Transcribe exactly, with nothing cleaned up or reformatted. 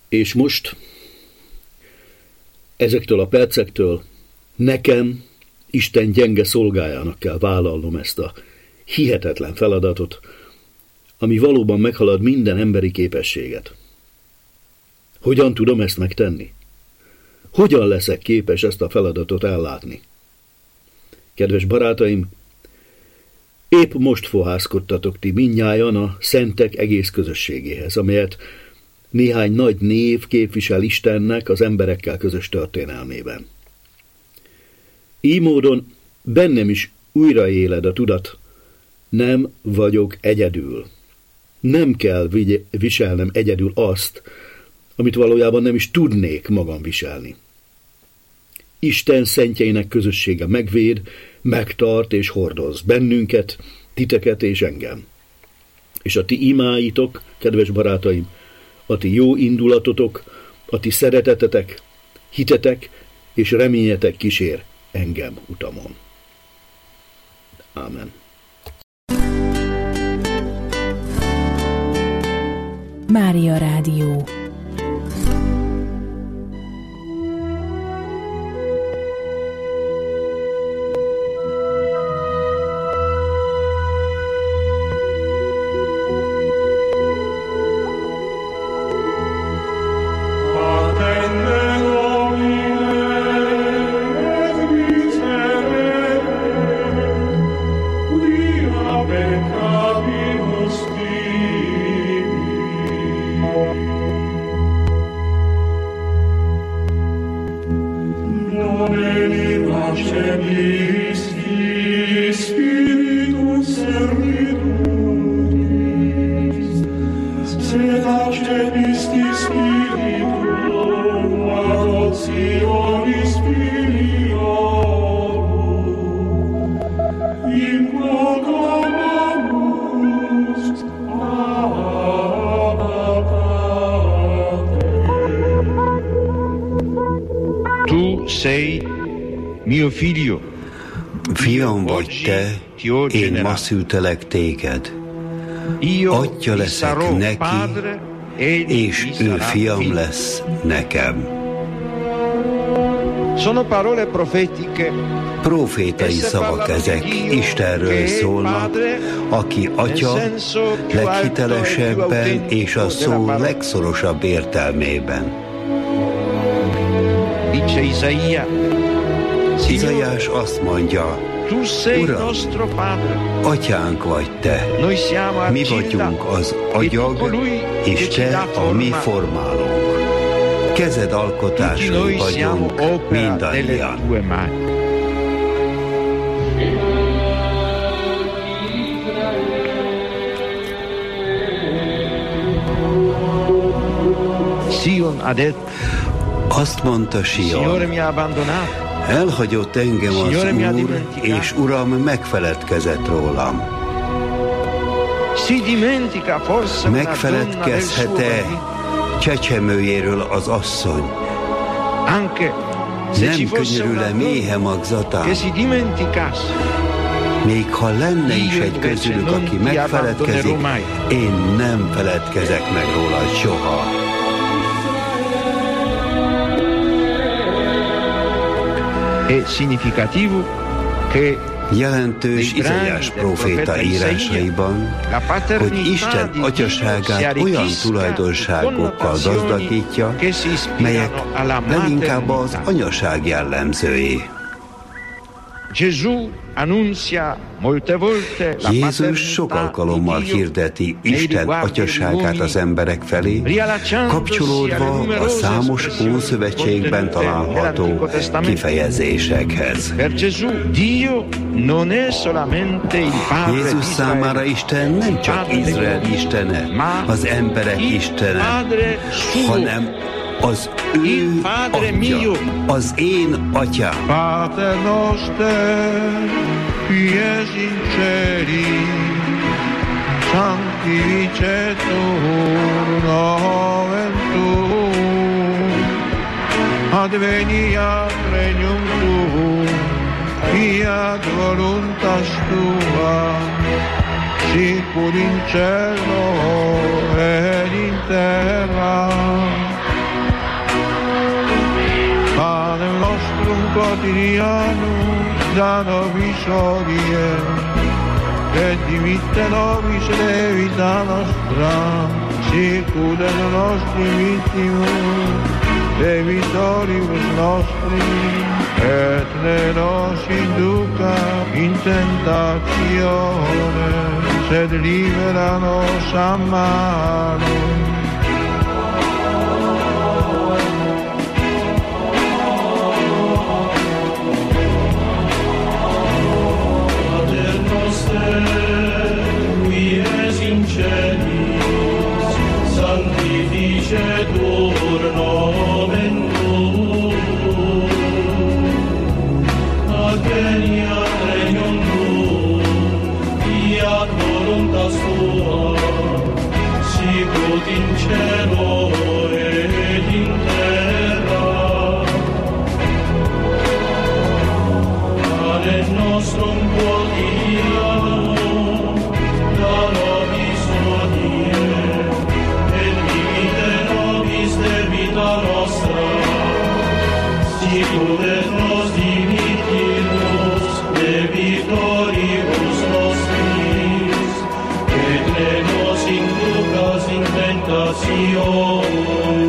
És most, ezektől a percektől nekem, Isten gyenge szolgájának kell vállalnom ezt a hihetetlen feladatot, ami valóban meghalad minden emberi képességet. Hogyan tudom ezt megtenni? Hogyan leszek képes ezt a feladatot ellátni? Kedves barátaim, épp most fohászkodtatok ti mindnyájan a szentek egész közösségéhez, amelyet néhány nagy név képvisel Istennek az emberekkel közös történelmében. Így módon bennem is újraéled a tudat, nem vagyok egyedül. Nem kell viselnem egyedül azt, amit valójában nem is tudnék magam viselni. Isten szentjeinek közössége megvéd, megtart és hordoz bennünket, titeket és engem. És a ti imáitok, kedves barátaim, a ti jó indulatotok, a ti szeretetetek, hitetek és reményetek kísér engem utamon. Ámen. Mária Rádió. Fiam vagy te, én ma szültelek téged. Atya leszek neki, és ő fiam lesz nekem. Profétai szavak ezek, Istenről szólnak, aki atya leghitelesebben és a szó legszorosabb értelmében. Izaiás azt mondja, Uram, atyánk vagy te, mi vagyunk az agyag, és te a mi formálónk. Kezed alkotásai vagyunk mindannyian. Azt mondta Sion, elhagyott engem az Úr, és Uram megfeledkezett rólam. Megfeledkezhet-e csecsemőjéről az asszony? Nem könyörül-e méhe magzatán? Még ha lenne is egy közülük, aki megfeledkezik, én nem feledkezek meg róla soha. Jelentős Izaiás próféta írásaiban, hogy Isten atyaságát olyan tulajdonságokkal gazdagítja, melyek leginkább az anyaság jellemzői. Jézus sok alkalommal hirdeti Isten atyaságát az emberek felé, kapcsolódva a számos Ószövetségben található kifejezésekhez. Jézus számára Isten nem csak Izrael istene, az emberek istene, hanem az ő atya, az én atyám. Pater noster, qui es in celi, sanctificetur nomen tuum, adveniat regnum tuum, fiat voluntas tua, sicur in cielo et in terra. quotidianum da nobis hodie, et dimitte nobis levita nostra, sicut et nostri vittimus, debitoribus nostri, et ne nos induca in tentatione, sed libera nos a malo. Qui es in celis, sanctificetur nomen tuum, adveniat regnum tuum, fiat voluntas tua, sicut in cielo et in terra. Pane nostrum quotidianum da nobis hodie, et dimitte nobis debita nostra, sicut et nos dimittimus debitoribus nostris, et ne nos inducas in tentatione,